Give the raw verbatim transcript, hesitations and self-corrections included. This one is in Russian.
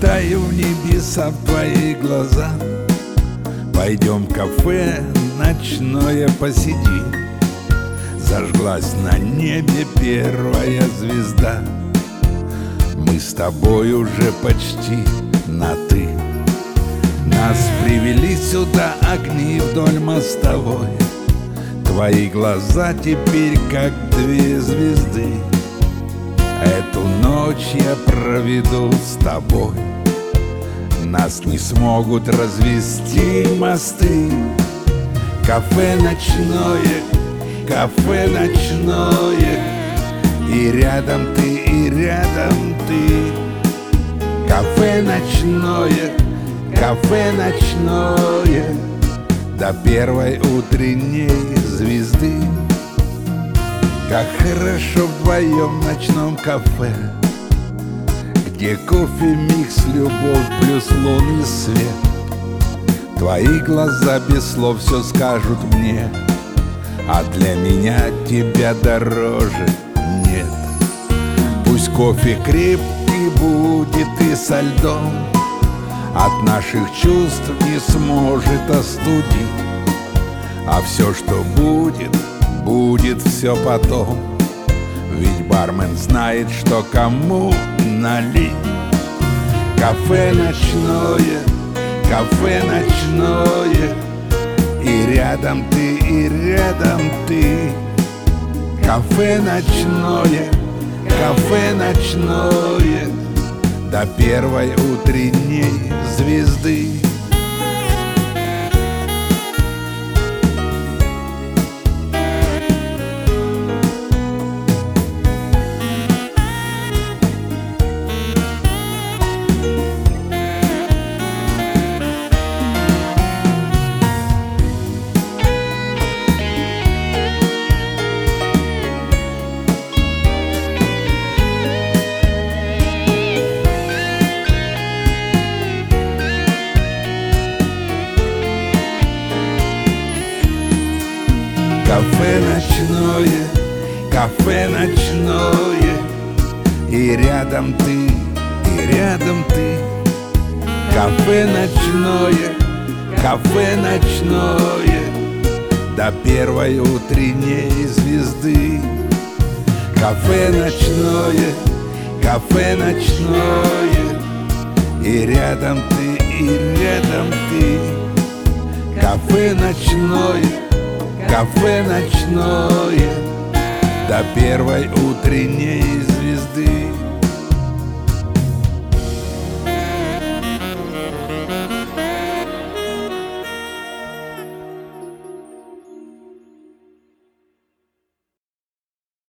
Улетаю в небеса в твои глаза. Пойдем в кафе ночное посидим. Зажглась на небе первая звезда. Мы с тобой уже почти на «ты». Нас привели сюда огни вдоль мостовой. Твои глаза теперь как две звезды. Эту ночь я проведу с тобой. Нас не смогут развести мосты. Кафе ночное, кафе ночное, и рядом ты, и рядом ты. Кафе ночное, кафе ночное, до первой утренней звезды. Как хорошо вдвоем в ночном кафе, где кофе, микс, любовь плюс лунный свет. Твои глаза без слов все скажут мне, а для меня тебя дороже нет. Пусть кофе крепкий будет и со льдом, от наших чувств не сможет остудить. А все, что будет, будет все потом. Ведь бармен знает, что кому налить. Кафе ночное, кафе ночное, и рядом ты, и рядом ты. Кафе ночное, кафе ночное, до первой утренней звезды. Кафе ночное, кафе ночное, и рядом ты, и рядом ты. Кафе ночное, кафе ночное, до первой утренней звезды. Кафе ночное, кафе ночное, и рядом ты, и рядом ты. Кафе ночное, кафе ночное, до первой утренней звезды.